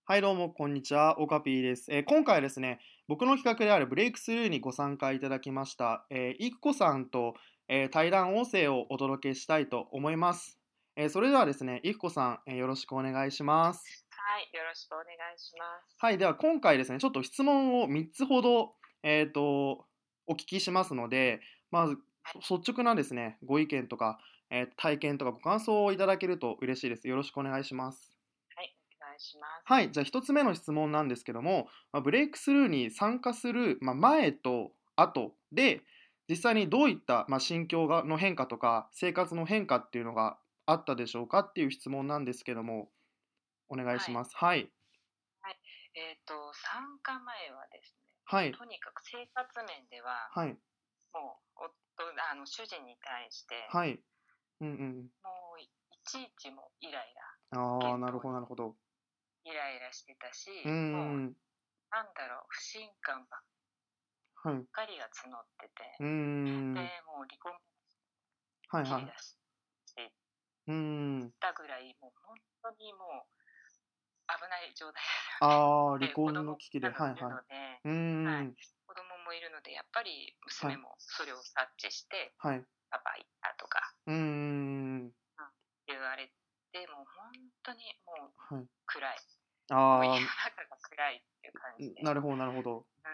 はい、どうも、こんにちは。オカピーです。今回はですね、僕の企画であるブレイクスルーにご参加いただきました、いくこさんと、対談音声をお届けしたいと思います。それではですね、いくこさん、よろしくお願いします。 はい、よろしくお願いします。 はい、では今回ですね、ちょっと質問を3つほど、お聞きしますので、まずはい、 率直なですね、ご意見とか、体験とかご感想をいただけると嬉しいです。よろしくお願いします。 はい、お願いします。 はい、じゃあ一つ目の質問なんですけども、ブレイクスルーに参加する、前と後で、実際にどういった、心境の変化とか、生活の変化っていうのがあったでしょうかっていう質問なんですけども、お願いはい、 します。はい。 はい。参加前はですね、 はい。 とにかく生活面では、 はい。 もう主人に対して、 はい。うんうん。 もういちいちもうイライラ、 ああ、なるほど、な言動にるほど。 イライラしてたし、 うーもう、 ん。 不信感ばっはい。うかりが募ってて、 ーん。 で、もう離婚はいはい。 切り出していっうーん。 たぐらい、もう本当にもう危ない状態ああ、離で、子婚の供危機で、 いるはいはい。 ので、 うーはい、 ん。 子供もいるので、やっぱりはい。 娘もそれを察知して、 はい。 パパ行ったとか、 うーん。 うん、言われて、もう本当にもうはい。 暗い。もう家のああ、 中が暗いっていう感じで。 なるほどなるほど。 うん。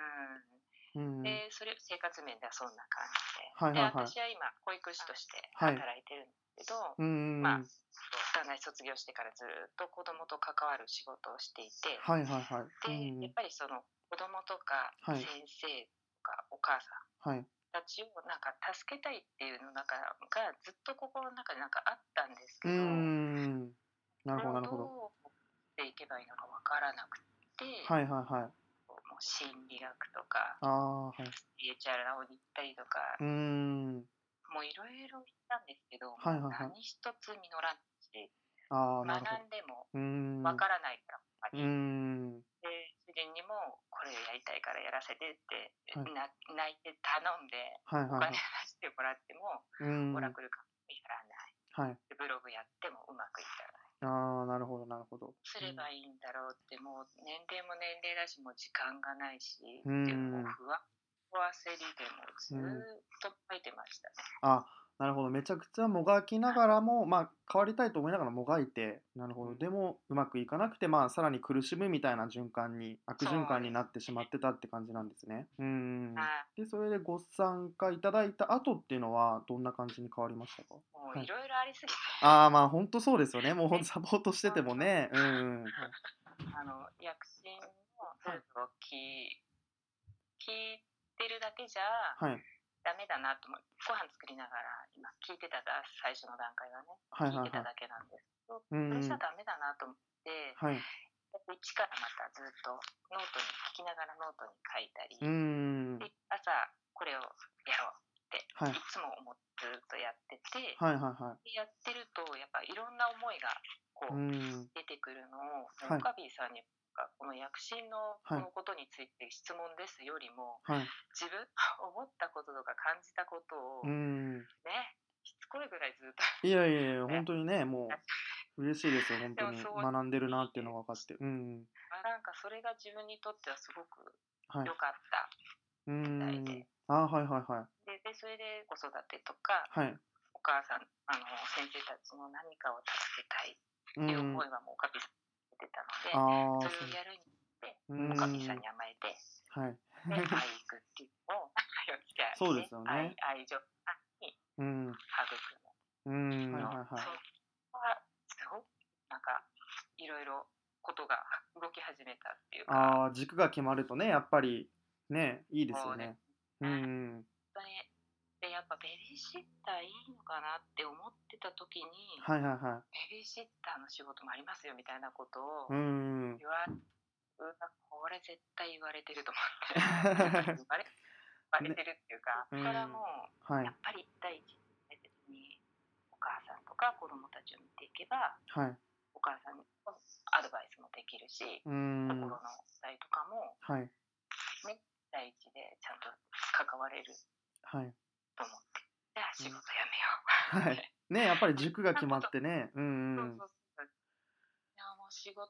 うん。 で、生活面ではそんな感じで。で、 はいはいはい。 私は今、保育士としてはい。 働いてるんですけど、 うんうんまあ、 うん。 短大卒業してからずっと子供と関わる仕事をしていて、 はいはいはい。うで、 んうん。 やっぱりその子供とかはい。 先生とかお母さんはい。 たちをなんか助けたいっていうのがずっと心の中でなんかあったんですうーけど、 ん。なるそれをどほどなるほど。 う持っていけばいいのかわからなくて、 はいはいはい。 もう心理学とか、 ああ、はい。 スピリチュアルな方に行ったりとか、 うーん。 もういろいろ言ったんですけど、もうはいはいはい。 何一つ実らんし、 ああ、なるほど。 学んでもうーん。 わからないから、ほんまうーに。 ん。 で、主人にもこれをやりたいからやらせてってはい。 泣いて頼んで、お金出はいはいはい。 してもらっても、 うーん。 オラクルカもやらない。 はい。 でブログやってもうまくいかない。 ああ、なるほどなるほど。 すうん。 ればいいんだろうって、もう年齢も年齢だし、もう時間がないし、 うーでもうん。 不安と焦りでもずうん。 ーっと書いてましたね。 あ、なるほど。めちゃくちゃもがきながらも、変わりたいと思いながらもがいて、なるほど。 うん、 でも、うまくいかなくて、さらに苦しむみたいな循環に、悪循環になそうですってしまってたって感じなんですね。うーん。 ね。 で、それでご参加いただいた後っていうのは、どんな感じに変わりましたか？はい。 もういろいろありすぎて、 ああ、本当そうですよね。もうほんとで、 サポートしててもね。うんうん。はい。 躍進のはい。 ループを聞いてるだけじゃはい。 ダメだなと思って、ご飯作りながら今聞いてただ、最初の段階はね、 はいはいはい。 聞いてただけなんですけど、 うんうん。 それじゃダメだなと思って、 はい。 一からまたずっとノートに聞きながらノートに書いたり、 うーん。 で朝これをやろうってはい。 いつも思ってずっとやってて、 はいはいはい。 でやってるとやっぱいろんな思いがうーこうん。 出てくるのを、もうはい。 オカビーさんにこの躍進のはい。 このことについて質問ですよりも、 はい。 自分思ったこととか感じたことうーをん。 ね、しつこいぐらいずっといやいやいや、 ね、 本当にね、もう嬉しいですよ、本当に。 でもそう学んでるなっていうの言って、 が分かって。うん。 なんかそれが自分にとってはすごくはい。 良かったうーみたいん。 で、 ああ、はいはいはい。 でそれで子育てとかはい。 お母さん、先生たちの何かを助けたいっていう思うーん。 いはもうおかぴさんに出てたので、 ああ、 それをそう。 やるにってうーおかぴさんん。 に甘えて、 はい。 で愛育っていうのを愛を付き合そうでうね、 すよね。 愛情にうん。 育うーん、はいむの、 はいはい。 そこはすごくなんかいろいろことが動き始めたっていうか、 ああ、軸が決まるとね、やっぱり、ね、いいですよそうですね。うーね。 ん。 本当に。で、やっぱベビーシッターいいのかなって思ってた時に、 はいはいはい。 ベビーシッターの仕事もありますよみたいなことうーをん。 言わこれ絶対言われてると思って言われね、 てるっていうか、 うーそこからもん。 うはい。 やっぱり一対一大切にお母さんとか子供たちを見ていけば、 はい。 お母さんにアドバイスもできるし、 うーん。 心の剤とかもはい。 ね、第一でちゃんと関われるはい。 と思って、じゃあうん。 仕事辞めよはい。 うって。 ね、やっぱり軸が決まそんなこと、 ってね。うんうん。 そうそうそう。いやもう仕事辞め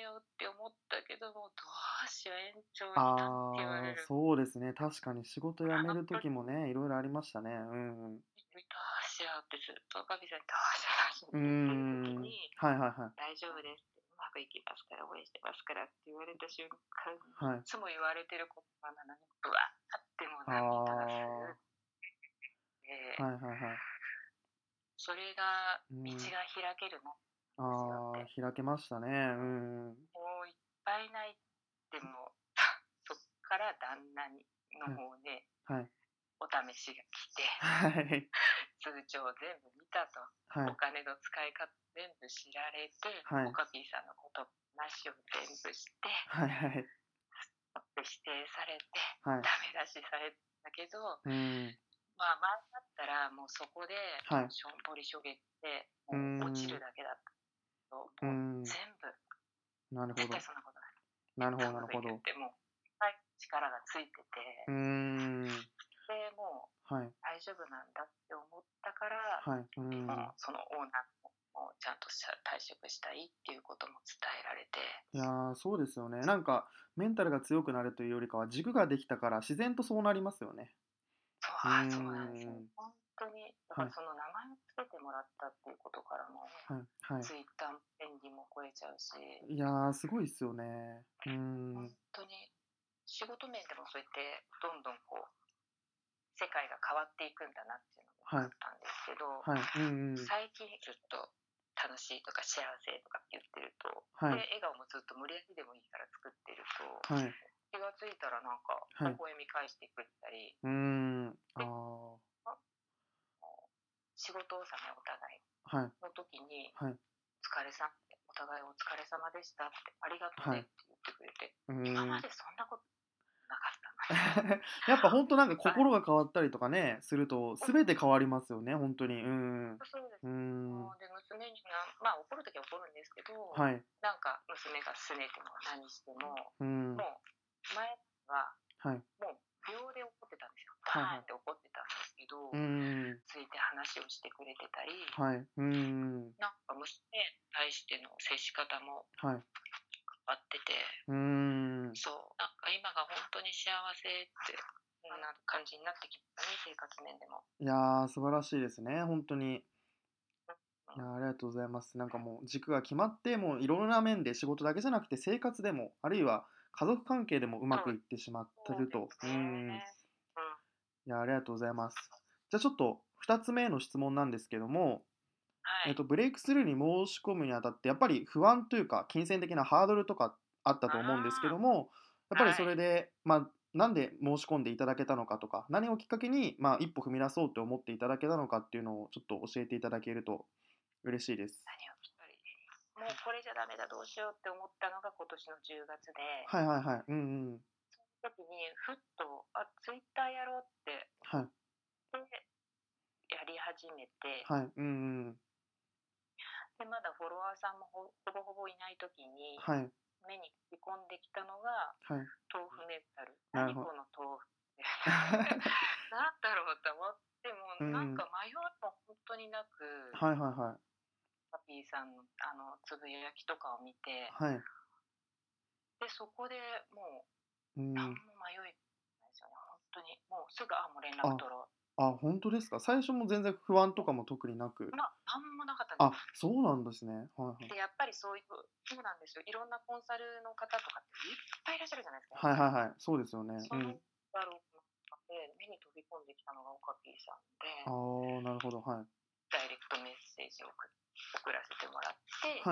ようって思ったけども、どうしよう、延長になんて言われる。 そうですね。確かに仕事辞めるど時もね、いろいろありましたね。うんうん。 うしようってずっとガビさんにどうしよううーって言ってる時ん。 に、 はいはいはい。 大丈夫ですって、うまくいきますから、応援してますからって言われた瞬間に、いはい。 つも言われてる言葉なのに、ぶわーってもうあ涙がすあ。 るってはいはいはい。 それがうん。 道が開けるなんですよっああ、 て。 開けましたね。うんうん。 もういっぱい泣いても、そっから旦那にのはい。 方ではい。 お試しが来て、 はい。 通帳全部見たと、 はい。 お金の使い方全部知られて、 はい。 オカピーさんのこと、話を全部して、 はいはい。 指定されて、 はい。 ダメ出しされたけど、 うん。 まあ前だったらもうそこではい。 しょんぼりしょげて、 うーもう落ちるん。 だけだったけど、もううーん。 全部絶対なるほど。 そんなことない。 なるほど絶対うまくいくっなるほど。 てもう、はい、力がついてうーて、 ん。 で、もうはい。 大丈夫なんだって思ったから、 はい。うーん。 もうそのオーナーもちゃんと退職したいっていうことも伝えられて、 いやー、そうですよね。なんか、メンタルが強くなるというよりかは、軸ができたから自然とそうなりますよね。うーそうなんですよ。 ん。 本当に、だかはい。 らその名前をつけてもらったっていうことからも、 はい。はい。 ツイッターも便利も超えちゃうし、 いやー、すごいっすよね。うー本ん。 当に仕事面でもそうやってどんどんこう世界が変わっていくんだなっていうのがはい。 分かったんですけど、 はい。うんうん。 最近ずっと楽しいとか幸せとかって言ってると、 はい。 で笑顔もずっと無理やりでもいいから作ってると、 はい。 気がついたらなんかはい。 微笑み返してくれたり、 うーん。あであ。 あ仕事納めお互いはい。 の時にはい。 「お疲れさん」って「お互いお疲れ様でした」って「ありがとはい。 ね」って言ってくれて、 うー今まん。 でそんなことなかったやっぱほんとなんかのにはい、 心が変わったりとかね、すると、 うん、 全て変わりますよね、ほんとに。うんうん。 そうです。 うーん。 もうで娘にまあ怒る時は怒るんですけど、 はい。 なんか娘が拗ねても何しても、 うん。 もう前ははい。 もう秒で怒ってたんですよ。バはいはい。 ーンって怒ってたんですけうーど、 ん。 ついて話をしてくれてたり、 はい。うーん。 なんか娘に対しての接し方もはい。 変わってて、 うーん。 そう、なんか今が本当に幸せって、こんな感じになってきたね、生活面でも。 いや、素晴らしいですね、ほんとに。 うん、 いや、ありがとうございます。なんかもう軸が決まって、もういろんな面で仕事だけじゃなくて生活でも、あるいは家族関係でもうまくいってしまってそうでると。 すね。うん、 いや、ありがとうございます。じゃあちょっと2つ目の質問なんですけども、 はい。 ブレイクスルーに申し込むにあたって、やっぱり不安というか、金銭的なハードルとかあったと思うんですけあども、やっあ、 ぱりそれはい。 で、なんで申し込んでいただけたのかとか、何をきっかけに、一歩踏み出そうと思っていただけたのかっていうのをちょっと教えていただけると嬉しいです。 何をきっかりもうこれじゃダメだ、どうしようって思ったのが今年の10月で、 はいはいはい。うんうん。 その時にふっと、ツイッターやろうって思っはい。 てやり始めて、 はい。うんうん。 で、まだフォロワーさんもほぼほぼいない時に、 はい。 目に飛び込んできたのが、 はい。 豆腐メンタル。 なるほど。 何この豆腐って。なんだろうと思っても、 うん。 なんか迷いも本当になく、 はいはいはい。 パピーさんのつぶやきとかを見て、 はい。 で、そこでもう、何うん。 も迷いないですよね、本当に。もうすぐ、もう連絡あ、 取ろ本当ですか。最初も全然不安う。 とかも特になく。 なんもなかったんですよ。 そうなんですね。はいはい。 で、やっぱりそうなんですよ。いろんなコンサルの方とかっていっぱいいらっしゃるじゃないですか、やっぱり。 はいはいはい。そうですよね。 そのうん。 だろうなで、目に飛び込んできたのがオカピーさんで、 ああ、なるほど。はい。 ダイレクトメッセージを送らせてもらって、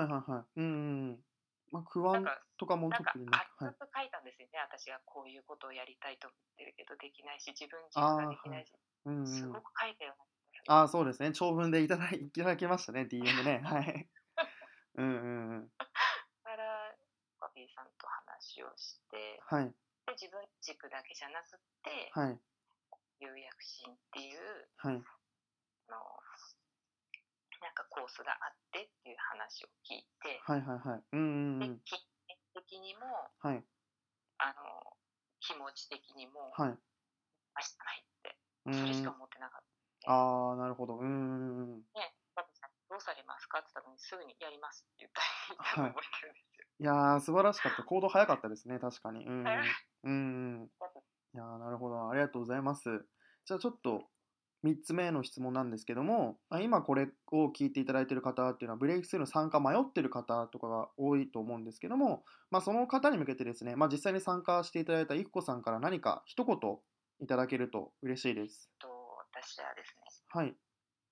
はいはいはい。うんうんうん。不安なんか、 とかも特になく、はい。 熱く書いたんですよね。私がこういうことをやりたいと思ってるけどできないし、自分軸がああ、はい。 できないし、 うんうん。 すごく書いたような気がする。 ああ、そうですね。長文でいただきましたね、DM ね。はい。うんうんうん。 からオカピーさんと話をして、 はい。 で自分軸だけじゃなくってはい。 有薬心っていうはい。 あのなんかコースがあってっていう話を聞いて、 はいはいはい。うんうんうん。 で金銭的にもはい。 あの気持ち的にもはい。 明日ないってうーそれしかん。 思ってなかったので、 ああ、なるほど。うんうんうん。 ね、パピさんどうされますかって言ったのにすぐにやりますって言ったのをはい。 覚えてるんですよ。 いやー、素晴らしかった。行動早かったですね、確かに。うん早うん。うんうん。 かった。 いやー、なるほど。ありがとうございます。じゃあちょっと3つ目の質問なんですけども、今これを聞いていただいている方っていうのは、ブレイクスルーの参加迷ってる方とかが多いと思うんですけども、その方に向けてですね、実際に参加していただいたいくこさんから何か一言いただけると嬉しいです。 私はですね、 はい。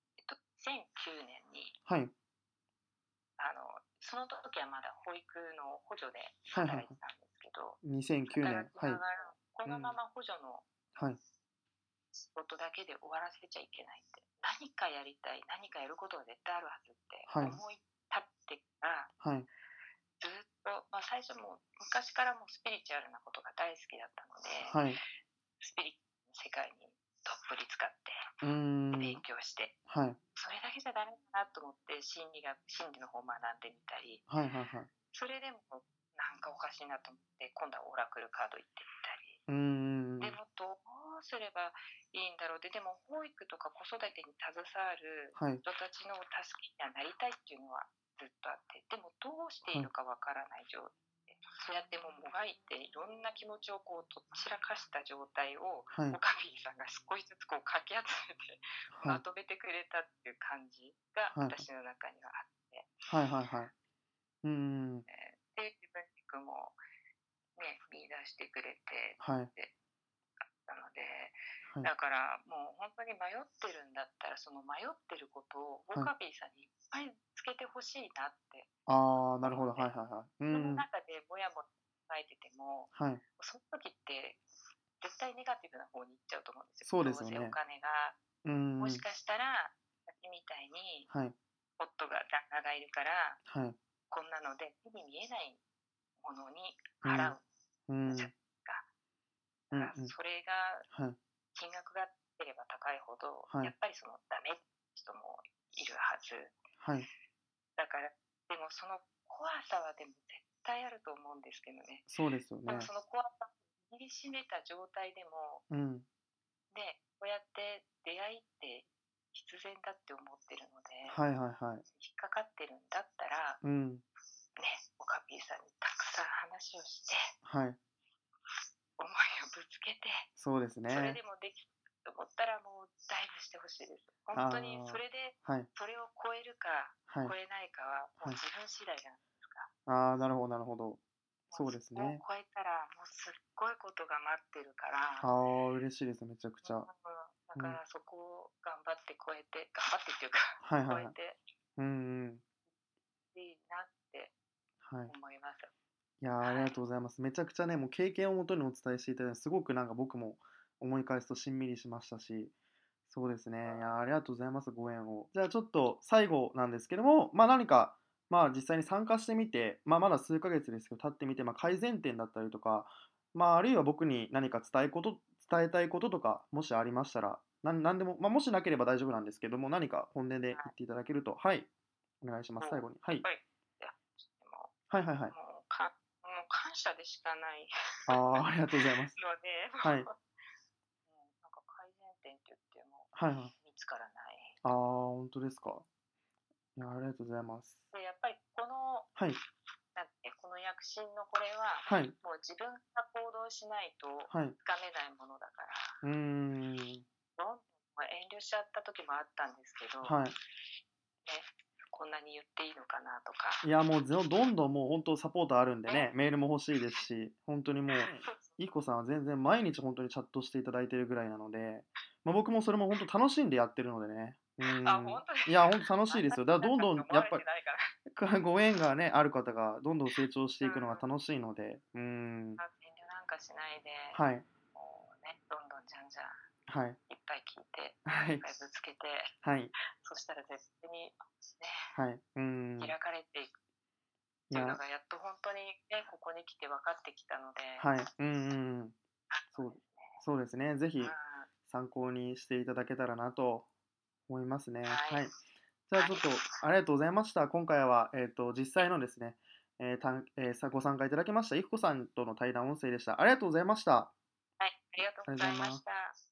2009年に、 はい。 その時はまだ保育の補助ではいはいはい。 働いてたんですけど、 2009年。 働きはい。 ながら、こうん。 のまま補助のはい。 仕事だけで終わらせちゃいけないって、何かやりたい、何かやることが絶対あるはずってはい。 思い立ってからはい。 ずっと、最初も昔からもスピリチュアルなことが大好きだったので、 はい。 スピリチュアルの世界にどっぷり使ってうーん。 勉強して、 はい。 それだけじゃダメだなと思って心理の方を学んでみたり、 はいはいはい。 それでもなんかおかしいなと思って今度はオラクルカード行ってみたり、 うーん。 でもどうすればいいんだろうでも保育とか子育てに携わるはい。 人たちの助けにはなりたいっていうのはずっとあって、でもどうしていいはい。 のかわからない状態で、そうやってもうもがいていろんな気持ちをこうとっちらかした状態をはい。 オカピーさんが少しずつこうかき集めてはい。 まとめてくれたっていう感じがはい。 私の中にはあって、 はいはいはい。うーん。 で自分軸もね見出してくれてはい。 でなので、 はい。 だからもう本当に迷ってるんだったらその迷ってることをオはい。 カビーさんにいっぱいつけてほしいなってああ、なるほど。はい思って、 はいはい。うー自分のん。 中でもやもや考えててもはい。 その時って絶対ネガティブな方に行っちゃうと思うんですよ。 そうでどうせおすよね。 金がうーん。 もしかしたら私みたいにはい。 夫が旦那がいるからはい。 こんなので目に見えないものにうん。 払ううんじゃないん。 ですか。だからうんうん。 それがはい。 金額が高ければ高いほどはい。 やっぱりそのダメって人もいるはずはい。 だから、でもその怖さはでも絶対あると思うんですけどね。 そうですよでもね。 その怖さを握りしめた状態でもうん。 でこうやって出会いって必然だって思ってるので、 はいはいはい。 引っかかってるんだったらうん。 ね、オカピーさんにたくさん話をしてはい。 思いをぶつけて、 そうですそれね。 でもできると思ったらもうダイブしてほしいです。本当にそあれであ。はい。 それを超えるかはい。 超えないかはもうはい。 自分次第じゃないですか。 ああ、なるほどなるほど。 もうそうそこをですね。 超えたらもうすっごいことが待ってるかあら、 あ、嬉しいです。めちゃくちゃ。 だうん。 からそこを頑張って超えて頑張ってっていうかはいはいはい。 超えてうんうん。 いいなってはい。 思います。 いやー、ありがはい。 とうございます。めちゃくちゃね、もう経験をもとにお伝えしていただいて、すごくなんか僕も思い返すとしんみりしましたし、そうですね。いやー、ありがとうございます、ご縁を。じゃあちょっと最後なんですけども、何か、実際に参加してみて、まだ数ヶ月ですけど、経ってみて、改善点だったりとか、あるいは僕に何か伝えたいこととか、もしありましたら、なんでも、もしなければ大丈夫なんですけども、何か本音で言はい。 っていただけると、はい、お願いします。最そう後に。はい。 やっぱりいやでもはいはいはい。 もう感謝でしかないああ、ありがとうございます。 ので、 はい。 なんか改善点って言ってもはいはい。 見つからない。 ああ、本当ですか。いや、ありがとうございます。 で、やっぱりはい。 この躍進のこれは、 はい。 もう自分が行動しないとはい。 つかめないものだから、 うーん。 どんどん遠慮しちゃった時もあったんですけど、 はい。 ね、こんなに言っていいのかなとか、 いや、もうどんどんもう本当サポートあるんでね、 ね、 メールも欲しいですし、本当にもう、 そうそういっこさんは全然毎日本当にチャットしていただいてるぐらいなので、僕もそれも本当楽しんでやってるのでね。うーん。 本当に、 いや、本当楽しいですよ。だからどんどなんかってんやっぱり思われてないかご縁がね、ある方がどんどん成長してら、 いくのが楽しいので、うーん。 遠慮なんかしないで、 はい。 もうね、どんどんじゃんじゃんはい。 いっぱい聞いて、 はい。 いっぱいぶつけて、 はい。 そしたら絶対にね、 はい。うーん。 開かれていくっていうのいや、 がやっと本当にね、ここに来て分かってきたので、 はい。うんうんうん。そう、 そうですね。 そうですね。ぜひうん。 参考にしていただけたらなと思いますね。 はい。 はい。じゃあはい。 ちょっとありがとうございました。今回は、実際のですね、ご参加いただきました、いくこさんとの対談音声でした。ありがとうございました。 はい。ありがとうありがとうございございまます。 した。